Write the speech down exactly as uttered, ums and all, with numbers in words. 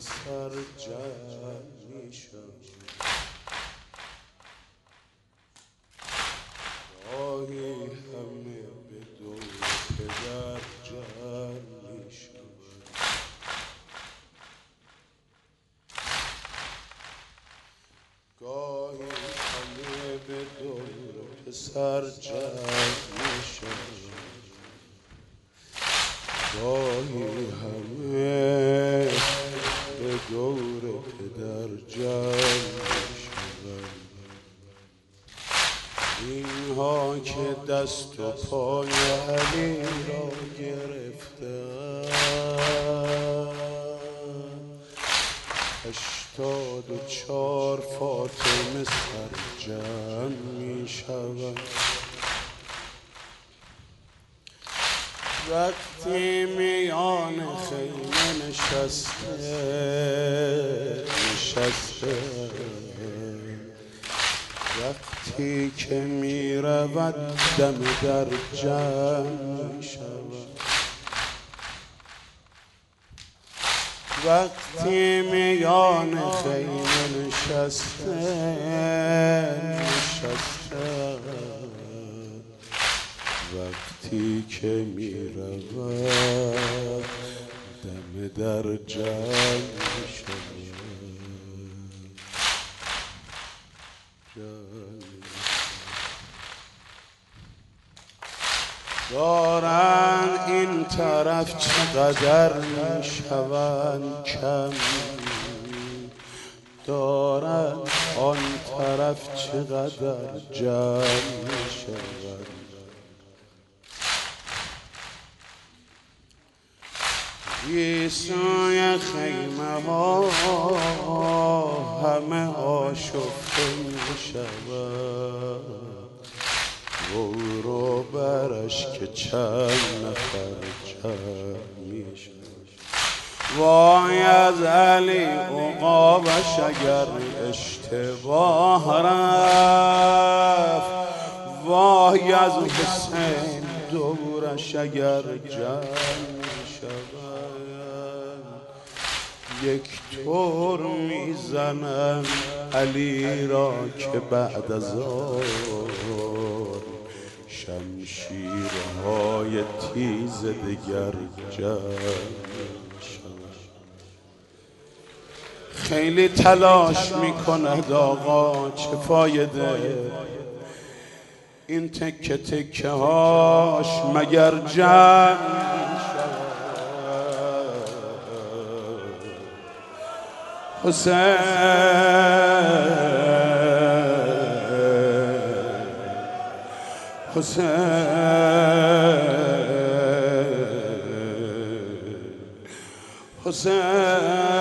پسر جمع میشود. گاهی همه به دور پدر جمع میشود. گاهی همه به دور پسر جمع میشود. گاهی همه به دور پدر جمع میشود. اینها که دست و پای علی را گرفتند، هشتاد و چار فاطمه سر جمع می شود. وقتی میان خیمه نشسته نشسته وقتی که می رود دم در جمع می شود. وقتی میان خیمه نشسته نشسته وقتی که می رود دم در جمع می شود. دارن این طرف چقدر می شوند کم، دارن آن طرف چقدر جمع می شوند. ایسای خیمه ها همه آشفته می شود. برو برش که چند نفر جمع می شود. وای از علی عقابش اگر اشتباه رفت، وای از حسین دورش اگر جمع می شود. یک طور میزنم علی را که بعد از آن شمشیرهای تیز دگر جمع شود. خیلی تلاش میکند آقا، چه فایده این تکه تکه هاش مگر جمع حسین حسین حسین